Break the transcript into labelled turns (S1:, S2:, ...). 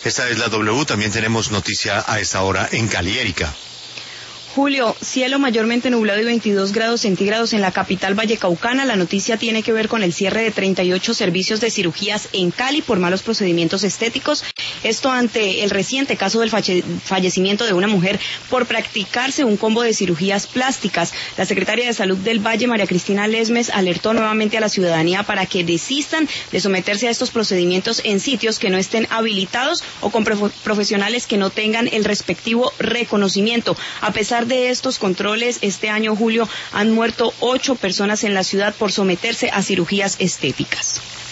S1: Esta es la W, también tenemos noticia a esta hora en Cali, Erika.
S2: Julio, cielo mayormente nublado y 22 grados centígrados en la capital vallecaucana. La noticia tiene que ver con el cierre de 38 servicios de cirugías en Cali por malos procedimientos estéticos. Esto ante el reciente caso del fallecimiento de una mujer por practicarse un combo de cirugías plásticas. La secretaria de Salud del Valle, María Cristina Lesmes, alertó nuevamente a la ciudadanía para que desistan de someterse a estos procedimientos en sitios que no estén habilitados o con profesionales que no tengan el respectivo reconocimiento. A pesar de estos controles, este año, Julio, han muerto 8 personas en la ciudad por someterse a cirugías estéticas.